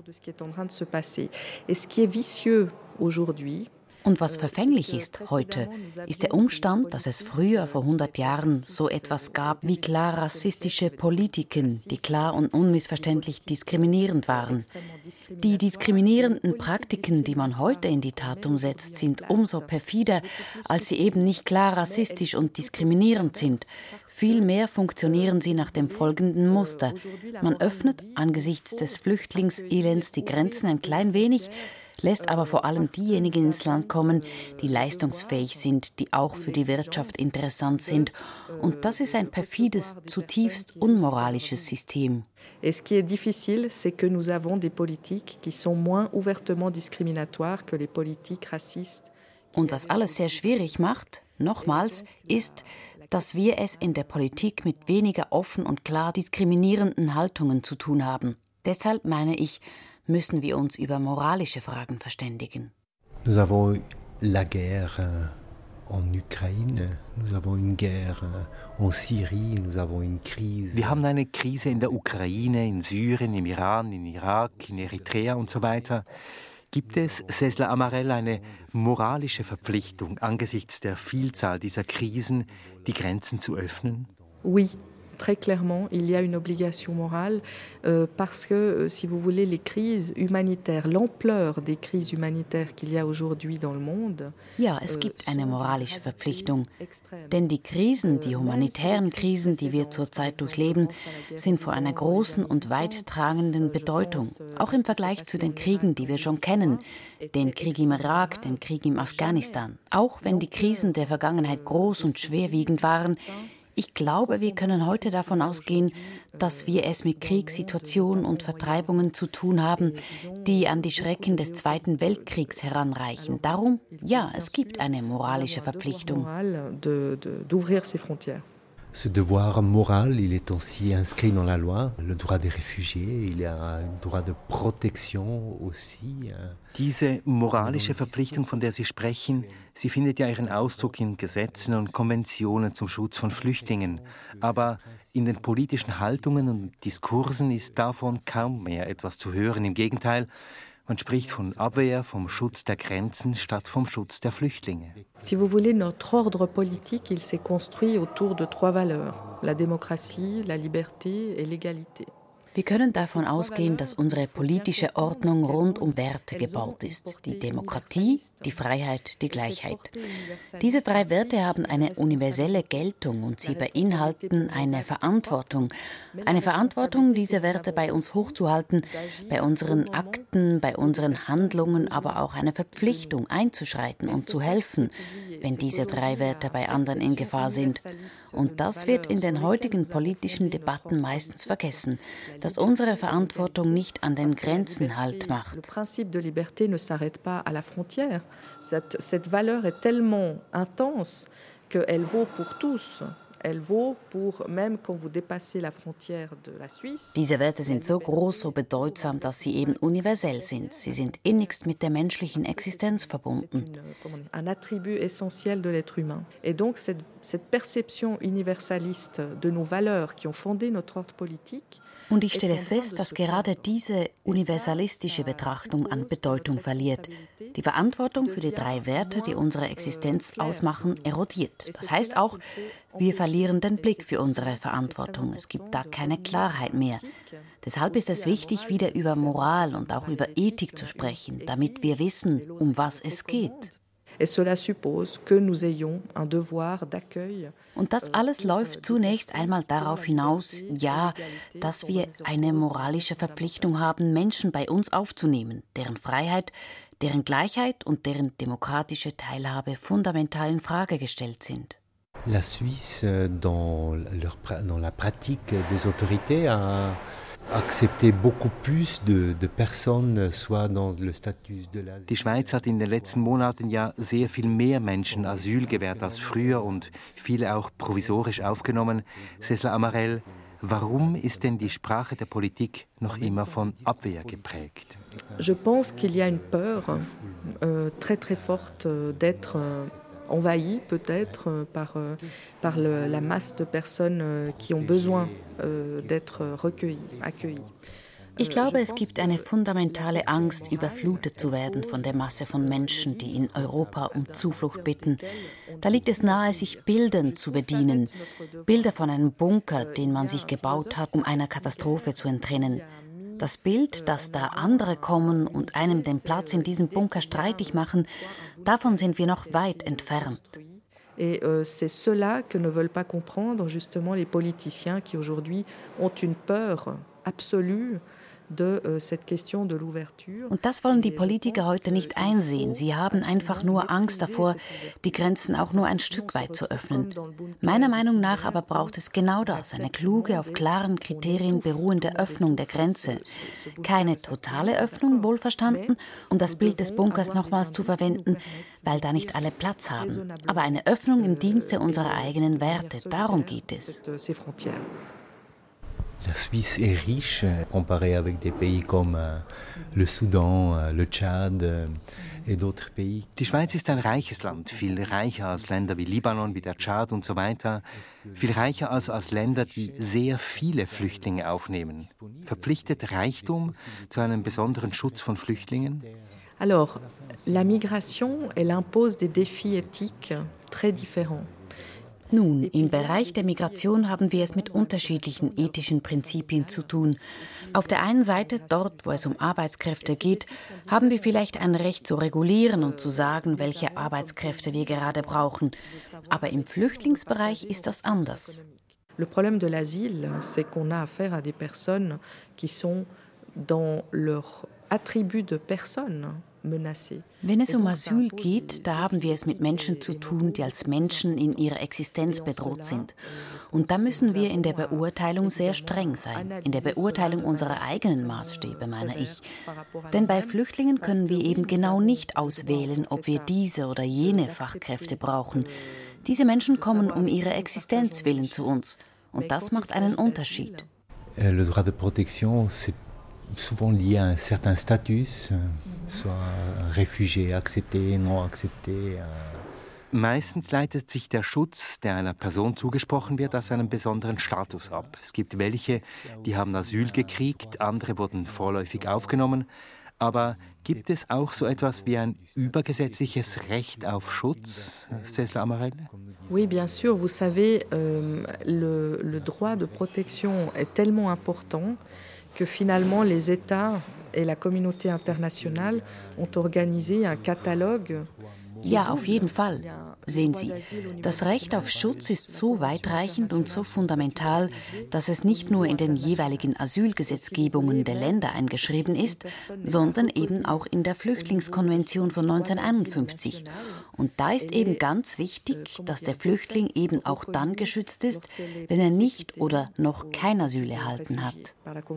Und was verfänglich ist heute, ist der Umstand, dass es früher, vor hundert Jahren, so etwas gab wie klar rassistische Politiken, die klar und unmissverständlich diskriminierend waren. Die diskriminierenden Praktiken, die man heute in die Tat umsetzt, sind umso perfider, als sie eben nicht klar rassistisch und diskriminierend sind. Vielmehr funktionieren sie nach dem folgenden Muster. Man öffnet angesichts des Flüchtlingselends die Grenzen ein klein wenig, lässt aber vor allem diejenigen ins Land kommen, die leistungsfähig sind, die auch für die Wirtschaft interessant sind. Und das ist ein perfides, zutiefst unmoralisches System. Et ce qui est difficile, c'est que nous avons des politiques qui sont moins ouvertement discriminatoires que les politiques racistes. Und was alles sehr schwierig macht, nochmals, ist, dass wir es in der Politik mit weniger offen und klar diskriminierenden Haltungen zu tun haben. Deshalb meine ich, müssen wir uns über moralische Fragen verständigen. Nous avons la guerre en Ukraine, nous avons une guerre en Syrie, nous avons une crise. Wir haben eine Krise in der Ukraine, in Syrien, im Iran, in Irak, in Eritrea und so weiter. Gibt es, Cécile Amarell, eine moralische Verpflichtung angesichts der Vielzahl dieser Krisen, die Grenzen zu öffnen? Oui. Très clairement, il y a une obligation morale euh, parce que, euh, si vous voulez, les crises humanitaires, l'ampleur des crises humanitaires qu'il y a aujourd'hui dans le monde. Ja, es gibt eine moralische Verpflichtung. Denn die Krisen, die humanitären Krisen, die wir zurzeit durchleben, sind von einer großen und weittragenden Bedeutung. Auch im Vergleich zu den Kriegen, die wir schon kennen. Den Krieg im Irak, den Krieg im Afghanistan. Auch wenn die Krisen der Vergangenheit groß und schwerwiegend waren, ich glaube, wir können heute davon ausgehen, dass wir es mit Kriegssituationen und Vertreibungen zu tun haben, die an die Schrecken des Zweiten Weltkriegs heranreichen. Darum, ja, es gibt eine moralische Verpflichtung. Ce devoir moral, il est aussi inscrit dans la loi, le droit des réfugiés, il y a un droit de protection aussi. Diese moralische Verpflichtung, von der Sie sprechen, sie findet ja ihren Ausdruck in Gesetzen und Konventionen zum Schutz von Flüchtlingen. Aber in den politischen Haltungen und Diskursen ist davon kaum mehr etwas zu hören. Im Gegenteil, man spricht von Abwehr, vom Schutz der Grenzen statt vom Schutz der Flüchtlinge. Si vous voulez, notre ordre politique, il s'est construit autour de trois valeurs: la démocratie, la liberté et l'égalité. Wir können davon ausgehen, dass unsere politische Ordnung rund um Werte gebaut ist. Die Demokratie, die Freiheit, die Gleichheit. Diese drei Werte haben eine universelle Geltung und sie beinhalten eine Verantwortung. Eine Verantwortung, diese Werte bei uns hochzuhalten, bei unseren Akten, bei unseren Handlungen, aber auch eine Verpflichtung einzuschreiten und zu helfen, wenn diese drei Werte bei anderen in Gefahr sind. Und das wird in den heutigen politischen Debatten meistens vergessen, dass unsere Verantwortung nicht an den Grenzen Halt macht. Le principe de liberté ne s'arrête pas à la frontière. Cette, cette valeur est tellement intense qu'elle vaut pour tous. Elle vaut pour, même quand vous dépassez la frontière de la Suisse. Diese Werte sind so groß, so bedeutsam, dass sie eben universell sind. Sie sind innigst mit der menschlichen Existenz verbunden. Un attribut essentiel de l'être humain. Et donc cette, cette perception universaliste de nos valeurs qui ont fondé notre ordre politique. Und ich stelle fest, dass gerade diese universalistische Betrachtung an Bedeutung verliert. Die Verantwortung für die drei Werte, die unsere Existenz ausmachen, erodiert. Das heißt auch, wir verlieren den Blick für unsere Verantwortung. Es gibt da keine Klarheit mehr. Deshalb ist es wichtig, wieder über Moral und auch über Ethik zu sprechen, damit wir wissen, um was es geht. Und das alles läuft zunächst einmal darauf hinaus, ja, dass wir eine moralische Verpflichtung haben, Menschen bei uns aufzunehmen, deren Freiheit, deren Gleichheit und deren demokratische Teilhabe fundamental in Frage gestellt sind. La Suisse, dans, leur, dans la pratique des autorités, a accepté beaucoup plus de, de personnes, soit dans le statut de l'asile. Die Schweiz hat in den letzten Monaten ja sehr viel mehr Menschen Asyl gewährt als früher und viele auch provisorisch aufgenommen. Cécile Amarelle, warum ist denn die Sprache der Politik noch immer von Abwehr geprägt? Je pense qu'il y a une peur euh, très très forte d'être euh, envahi peut-être par, par le, la masse de personnes qui ont besoin d'être recueillies, accueillies. Ich glaube, es gibt eine fundamentale Angst, überflutet zu werden von der Masse von Menschen, die in Europa um Zuflucht bitten. Da liegt es nahe, sich Bildern zu bedienen. Bilder von einem Bunker, den man sich gebaut hat, um einer Katastrophe zu entrinnen. Das Bild, dass da andere kommen und einem den Platz in diesem Bunker streitig machen, davon sind wir noch weit entfernt. Et euh, c'est cela que ne veulent pas comprendre justement les politiciens qui aujourd'hui ont une peur absolue de euh, cette question de l'ouverture. Und das wollen die Politiker heute nicht einsehen. Sie haben einfach nur Angst davor, die Grenzen auch nur ein Stück weit zu öffnen. Meiner Meinung nach aber braucht es genau das, eine kluge, auf klaren Kriterien beruhende Öffnung der Grenze. Keine totale Öffnung, wohlverstanden, um das Bild des Bunkers nochmals zu verwenden, weil da nicht alle Platz haben. Aber eine Öffnung im Dienste unserer eigenen Werte, darum geht es. La Suisse est riche, comparée avec des pays comme euh, le Soudan, euh, le Tchad euh, et d'autres pays. Die Schweiz ist ein reiches Land, viel reicher als Länder wie Libanon, wie der Tschad und so weiter. Viel reicher also als Länder, die sehr viele Flüchtlinge aufnehmen. Verpflichtet Reichtum zu einem besonderen Schutz von Flüchtlingen? Alors, la migration, elle impose des défis éthiques très différents. Nun, im Bereich der Migration haben wir es mit unterschiedlichen ethischen Prinzipien zu tun. Auf der einen Seite, dort, wo es um Arbeitskräfte geht, haben wir vielleicht ein Recht zu regulieren und zu sagen, welche Arbeitskräfte wir gerade brauchen. Aber im Flüchtlingsbereich ist das anders. Le problème de l'asile, c'est qu'on a affaire à des personnes qui sont dans leur attribut de personne. Wenn es um Asyl geht, da haben wir es mit Menschen zu tun, die als Menschen in ihrer Existenz bedroht sind. Und da müssen wir in der Beurteilung sehr streng sein, in der Beurteilung unserer eigenen Maßstäbe, meine ich. Denn bei Flüchtlingen können wir eben genau nicht auswählen, ob wir diese oder jene Fachkräfte brauchen. Diese Menschen kommen um ihre Existenz willen zu uns. Und das macht einen Unterschied. Le droit de protection, c'est souvent lié à un certain statut, soit réfugié, accepté, non accepté. Meistens leitet sich der Schutz, der einer Person zugesprochen wird, aus einem besonderen Status ab. Es gibt welche, die haben Asyl gekriegt, andere wurden vorläufig aufgenommen. Aber gibt es auch so etwas wie ein übergesetzliches Recht auf Schutz, Cécile Amarelle? Oui, bien sûr. Vous savez, euh, le, le droit de protection est tellement important que finalement les États et la communauté internationale ont organisé un catalogue. Ja, auf jeden Fall. Sehen Sie, das Recht auf Schutz ist so weitreichend und so fundamental, dass es nicht nur in den jeweiligen Asylgesetzgebungen der Länder eingeschrieben ist, sondern eben auch in der Flüchtlingskonvention von neunzehnhunderteinundfünfzig. Und da ist eben ganz wichtig, dass der Flüchtling eben auch dann geschützt ist, wenn er nicht oder noch kein Asyl erhalten hat.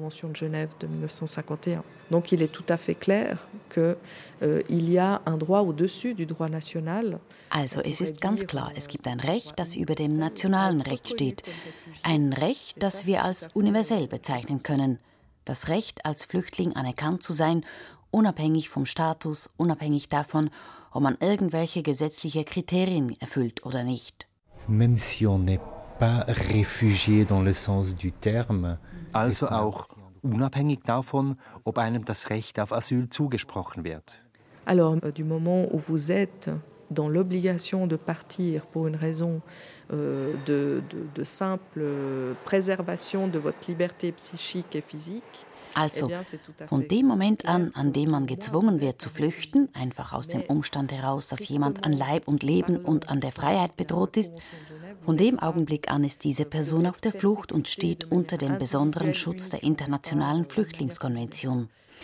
Donc il est tout à fait clair que euh, il y a un droit au-dessus du droit national. Also es ist ganz klar, es gibt ein Recht, das über dem nationalen Recht steht. Ein Recht, das wir als universell bezeichnen können. Das Recht, als Flüchtling anerkannt zu sein, unabhängig vom Status, unabhängig davon, ob man irgendwelche gesetzliche Kriterien erfüllt oder nicht. Même si on n'est pas réfugié dans le sens du terme. Also auch unabhängig davon, ob einem das Recht auf Asyl zugesprochen wird. Alors, du moment où vous êtes dans l'obligation de partir pour une raison euh, de, de, de simple préservation de votre liberté psychique et physique. Also, von dem Moment an, an dem man gezwungen wird zu flüchten, einfach aus dem Umstand heraus, dass jemand an Leib und Leben und an der Freiheit bedroht ist, von dem Augenblick an ist diese Person auf der Flucht und steht unter dem besonderen Schutz der Internationalen Flüchtlingskonvention.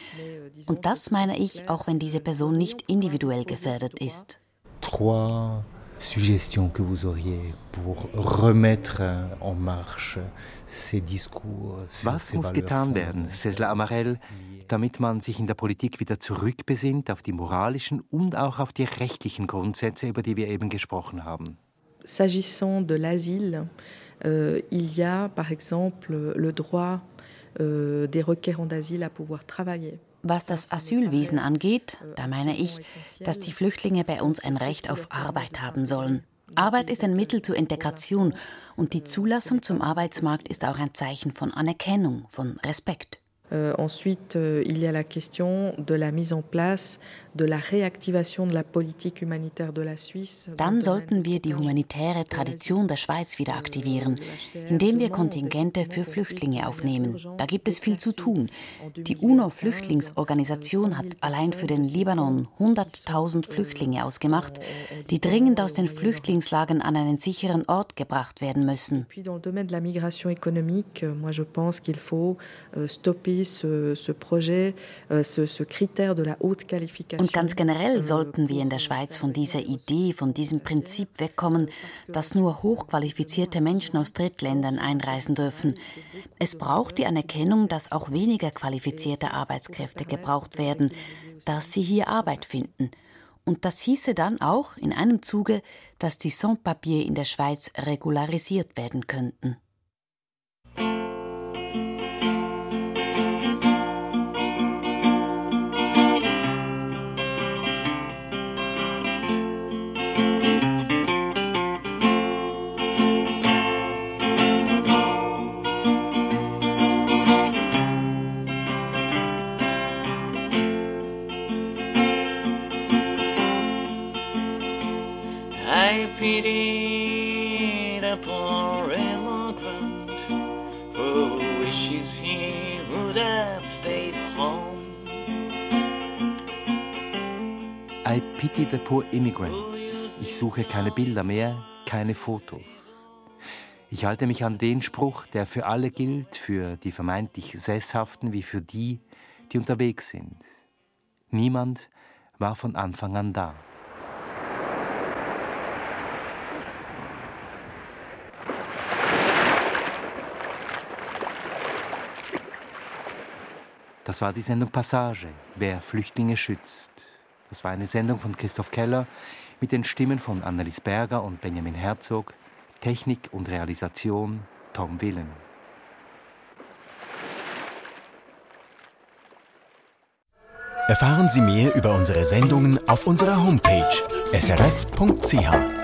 Und das meine ich, auch wenn diese Person nicht individuell gefährdet ist. Trois suggestions que vous auriez pour remettre en marche ces discours. Was muss getan werden, Cécile Amarelle, damit man sich in der Politik wieder zurückbesinnt auf die moralischen und auch auf die rechtlichen Grundsätze, über die wir eben gesprochen haben? S'agissant de l'asile, euh, il y a par exemple le droit euh, des requérants d'asile à pouvoir travailler. Was das Asylwesen angeht, da meine ich, dass die Flüchtlinge bei uns ein Recht auf Arbeit haben sollen. Arbeit ist ein Mittel zur Integration und die Zulassung zum Arbeitsmarkt ist auch ein Zeichen von Anerkennung, von Respekt. Euh, ensuite, euh, il y a la question de la mise en place de la réactivation de la politique humanitaire de la Suisse. Dann sollten wir die humanitäre Tradition der Schweiz wieder aktivieren, indem wir Kontingente für Flüchtlinge aufnehmen. Da gibt es viel zu tun. Die UNO-Flüchtlingsorganisation hat allein für den Libanon hunderttausend Flüchtlinge ausgemacht, die dringend aus den Flüchtlingslagern an einen sicheren Ort gebracht werden müssen. Puis dans le domaine de la migration économique, moi je pense qu'il faut stopper Ce, ce projet, ce, ce critère de la haute qualification. Und ganz generell sollten wir in der Schweiz von dieser Idee, von diesem Prinzip wegkommen, dass nur hochqualifizierte Menschen aus Drittländern einreisen dürfen. Es braucht die Anerkennung, dass auch weniger qualifizierte Arbeitskräfte gebraucht werden, dass sie hier Arbeit finden. Und das hieße dann auch in einem Zuge, dass die Sans-Papiers in der Schweiz regularisiert werden könnten. I pity the poor immigrant who wishes he would have stayed home. I pity the poor immigrant. Ich suche keine Bilder mehr, keine Fotos. Ich halte mich an den Spruch, der für alle gilt, für die vermeintlich Sesshaften wie für die, die unterwegs sind. Niemand war von Anfang an da. Das war die Sendung Passage, wer Flüchtlinge schützt. Das war eine Sendung von Christoph Keller mit den Stimmen von Annelies Berger und Benjamin Herzog, Technik und Realisation Tom Willen. Erfahren Sie mehr über unsere Sendungen auf unserer Homepage s r f punkt c h.